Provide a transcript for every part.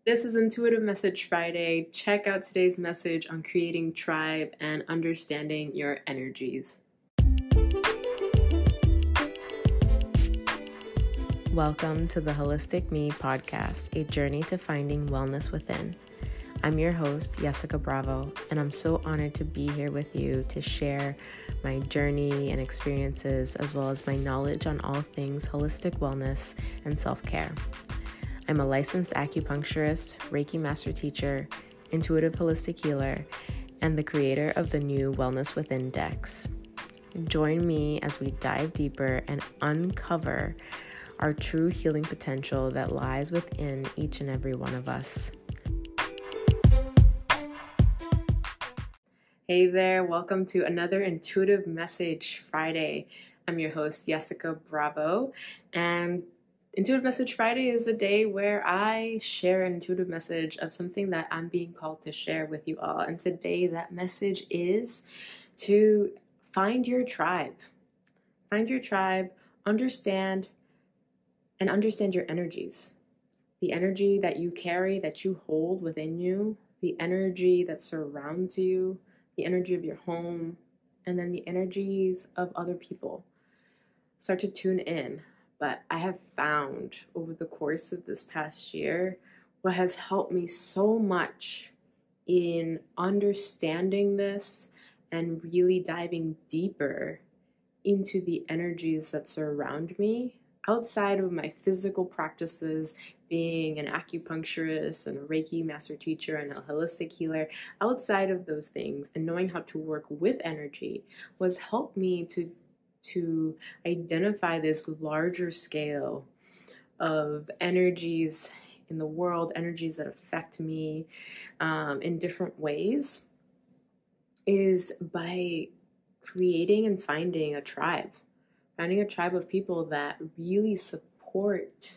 This is Intuitive Message Friday. Check out today's message on creating tribe and understanding your energies. Welcome to the Holistic Me podcast, a journey to finding wellness within. I'm your host, Jessica Bravo, and I'm so honored to be here with you to share my journey and experiences, as well as my knowledge on all things holistic wellness and self-care. I'm a licensed acupuncturist, Reiki master teacher, intuitive holistic healer, and the creator of the new Wellness Within decks. Join me as we dive deeper and uncover our true healing potential that lies within each and every one of us. Hey there, welcome to another Intuitive Message Friday. I'm your host, Jessica Bravo, and Intuitive Message Friday is a day where I share an intuitive message of something that I'm being called to share with you all. And today that message is to find your tribe. Find your tribe, understand your energies. The energy that you carry, that you hold within you, the energy that surrounds you, the energy of your home, and then the energies of other people. Start to tune in. But I have found over the course of this past year what has helped me so much in understanding this and really diving deeper into the energies that surround me outside of my physical practices, being an acupuncturist and a Reiki master teacher and a holistic healer. Outside of those things and knowing how to work with energy was helped me to identify this larger scale of energies in the world, energies that affect me in different ways, is by creating and finding a tribe of people that really support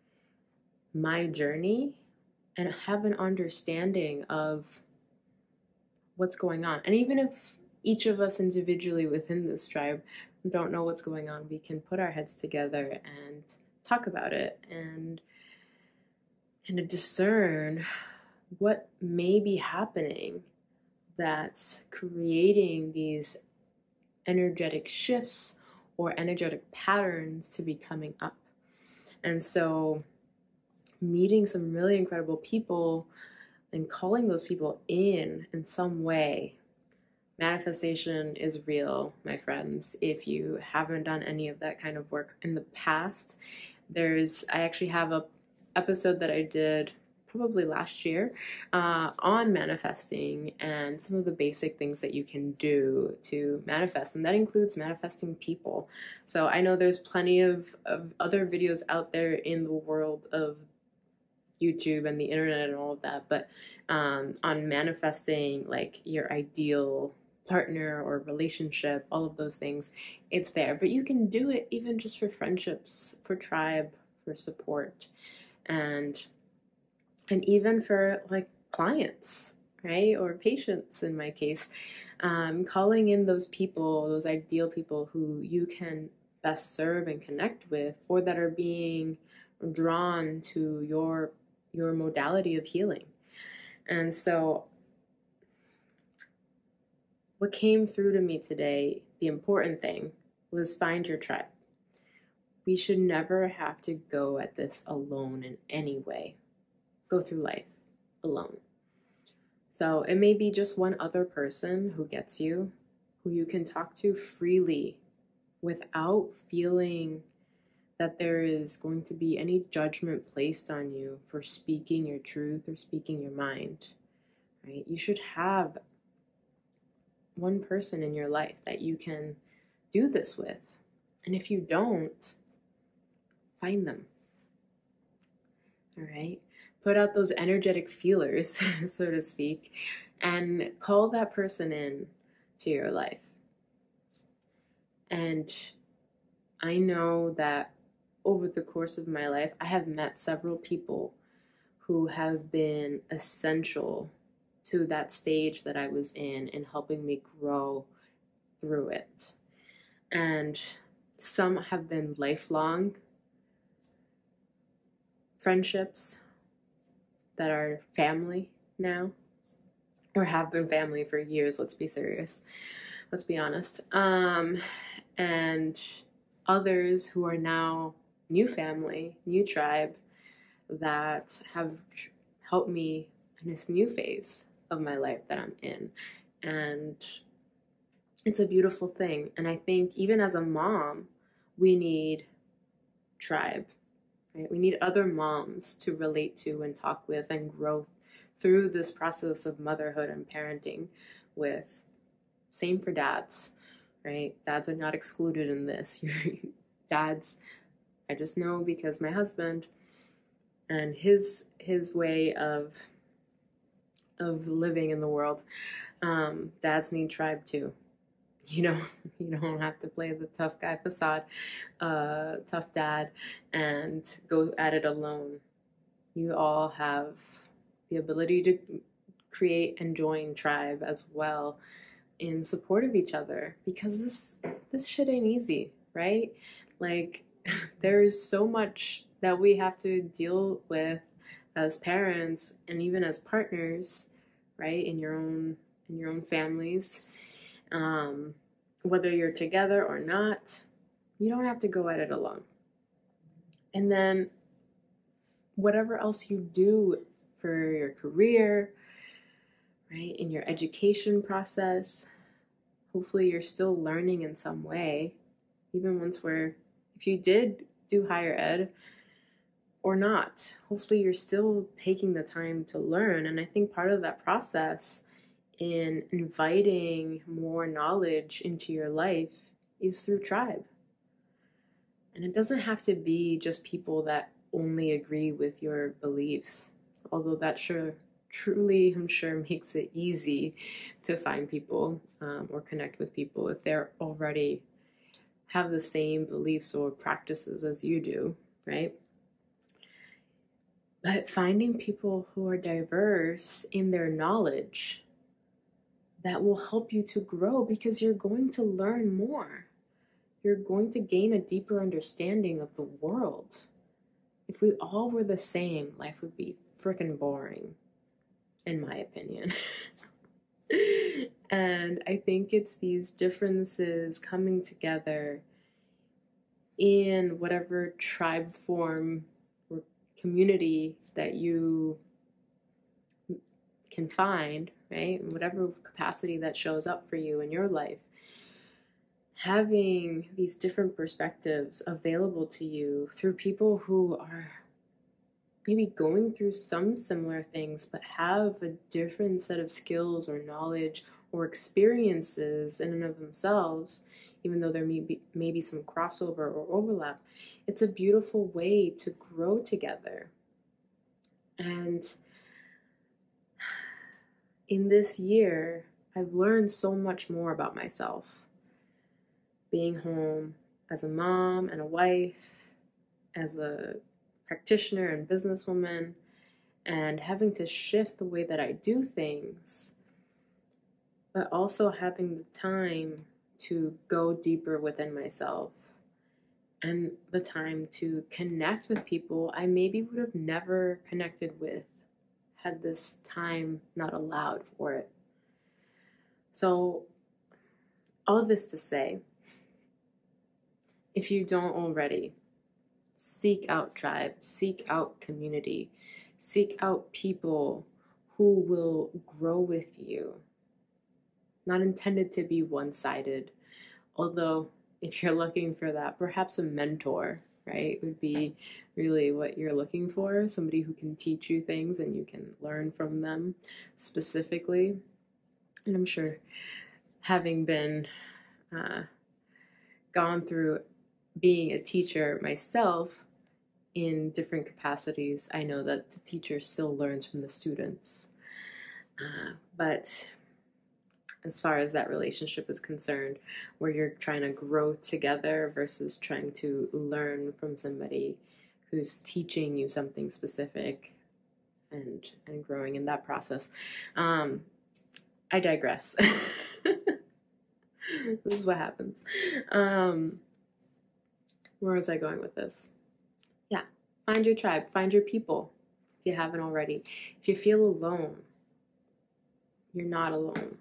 my journey and have an understanding of what's going on. And even if each of us individually within this tribe don't know what's going on, we can put our heads together and talk about it and kind of discern what may be happening that's creating these energetic shifts or energetic patterns to be coming up. And so meeting some really incredible people and calling those people in some way. Manifestation is real, my friends. If you haven't done any of that kind of work in the past, I actually have a episode that I did probably last year on manifesting and some of the basic things that you can do to manifest, and that includes manifesting people. So I know there's plenty of other videos out there in the world of YouTube and the internet and all of that, but on manifesting like your ideal partner or relationship, all of those things, it's there. But you can do it even just for friendships, for tribe, for support, and even for like clients, right? Or patients in my case, calling in those people, those ideal people who you can best serve and connect with, or that are being drawn to your modality of healing. And so what came through to me today, the important thing, was find your tribe. We should never have to go at this alone in any way. Go through life alone. So it may be just one other person who gets you, who you can talk to freely without feeling that there is going to be any judgment placed on you for speaking your truth or speaking your mind, right? You should have one person in your life that you can do this with. And if you don't, find them. All right? Put out those energetic feelers, so to speak, and call that person in to your life. And I know that over the course of my life, I have met several people who have been essential to that stage that I was in helping me grow through it. And some have been lifelong friendships, that are family now, or have been family for years. Let's be serious. Let's be honest. And others who are now new family, new tribe that have helped me in this new phase of my life that I'm in. And it's a beautiful thing. And I think even as a mom, we need tribe, right? We need other moms to relate to and talk with and grow through this process of motherhood and parenting with. Same for dads, right? Dads are not excluded in this. Dads, I just know because my husband and his way of living in the world, dads need tribe too. You don't have to play the tough guy facade, tough dad, and go at it alone. You all have the ability to create and join tribe as well in support of each other, because this shit ain't easy, right? Like, there's so much that we have to deal with as parents and even as partners, right? In your own families. Whether you're together or not, you don't have to go at it alone. And then whatever else you do for your career, right, in your education process, hopefully you're still learning in some way, even if you did do higher ed or not, hopefully you're still taking the time to learn. And I think part of that process in inviting more knowledge into your life is through tribe. And it doesn't have to be just people that only agree with your beliefs, although that truly, I'm sure, makes it easy to find people or connect with people if they're already have the same beliefs or practices as you do, right? But finding people who are diverse in their knowledge, that will help you to grow, because you're going to learn more. You're going to gain a deeper understanding of the world. If we all were the same, life would be freaking boring, in my opinion. And I think it's these differences coming together in whatever tribe form or community that you can find, right? In whatever capacity that shows up for you in your life. Having these different perspectives available to you through people who are maybe going through some similar things, but have a different set of skills or knowledge or experiences in and of themselves, even though there may be some crossover or overlap. It's a beautiful way to grow together. And in this year, I've learned so much more about myself. Being home as a mom and a wife, as a practitioner and businesswoman, and having to shift the way that I do things, but also having the time to go deeper within myself and the time to connect with people I maybe would have never connected with had this time not allowed for it. So, all of this to say, if you don't already, seek out tribe, seek out community, seek out people who will grow with you. Not intended to be one-sided, although if you're looking for that, perhaps a mentor, right, would be really what you're looking for. Somebody who can teach you things and you can learn from them specifically. And I'm sure, having been gone through being a teacher myself in different capacities, I know that the teacher still learns from the students. But as far as that relationship is concerned, where you're trying to grow together versus trying to learn from somebody who's teaching you something specific and growing in that process. I digress. This is what happens. Where was I going with this? Yeah, find your tribe, find your people, if you haven't already. If you feel alone, you're not alone.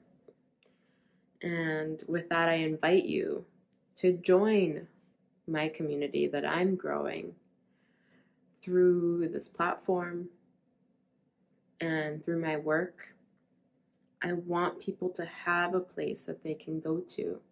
And with that, I invite you to join my community that I'm growing through this platform and through my work. I want people to have a place that they can go to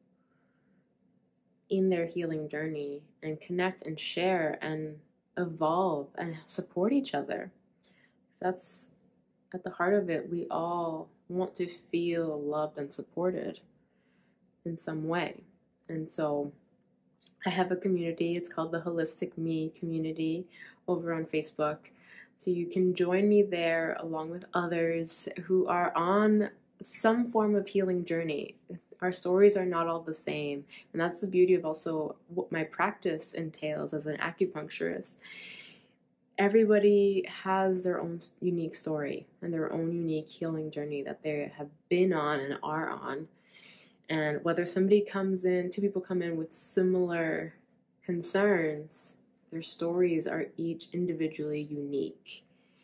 in their healing journey and connect and share and evolve and support each other. So that's at the heart of it. We all want to feel loved and supported in some way. And so I have a community. It's called the Holistic Me community over on Facebook. So you can join me there along with others who are on some form of healing journey. Our stories are not all the same. And that's the beauty of also what my practice entails as an acupuncturist. Everybody has their own unique story and their own unique healing journey that they have been on and are on. And whether somebody comes in, two people come in with similar concerns, their stories are each individually unique.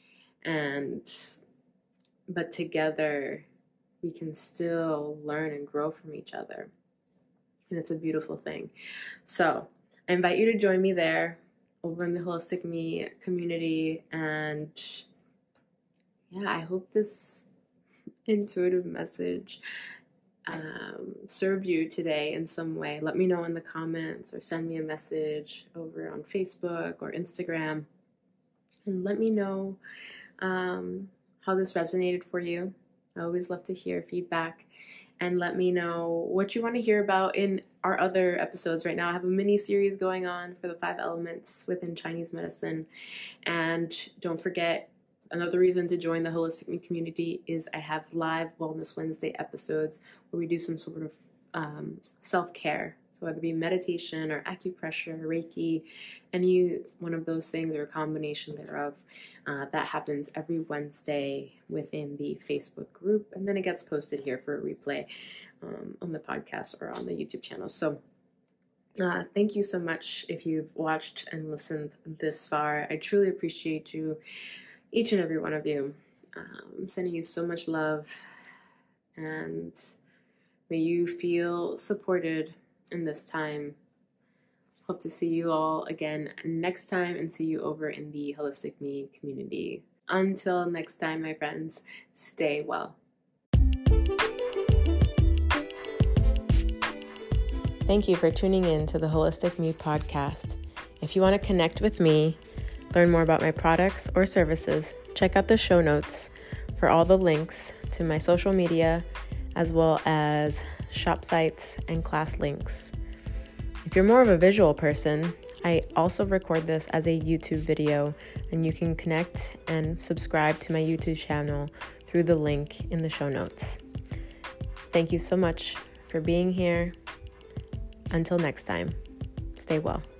But together, we can still learn and grow from each other. And it's a beautiful thing. So I invite you to join me there over in the Holistic Me community. And yeah, I hope this intuitive message served you today in some way. Let me know in the comments or send me a message over on Facebook or Instagram. And let me know how this resonated for you. I always love to hear feedback, and let me know what you want to hear about in our other episodes. Right now I have a mini series going on for the 5 elements within Chinese medicine. And don't forget, another reason to join the Holistic Me community is I have live Wellness Wednesday episodes where we do some sort of self-care. So whether it be meditation or acupressure, Reiki, any one of those things or a combination thereof, that happens every Wednesday within the Facebook group. And then it gets posted here for a replay on the podcast or on the YouTube channel. So thank you so much if you've watched and listened this far. I truly appreciate you, each and every one of you. I'm sending you so much love, and may you feel supported in this time. Hope to see you all again next time and see you over in the Holistic Me community. Until next time, my friends, stay well. Thank you for tuning in to the Holistic Me podcast. If you want to connect with me, learn more about my products or services, check out the show notes for all the links to my social media, as well as shop sites and class links. If you're more of a visual person, I also record this as a YouTube video, and you can connect and subscribe to my YouTube channel through the link in the show notes. Thank you so much for being here. Until next time, stay well.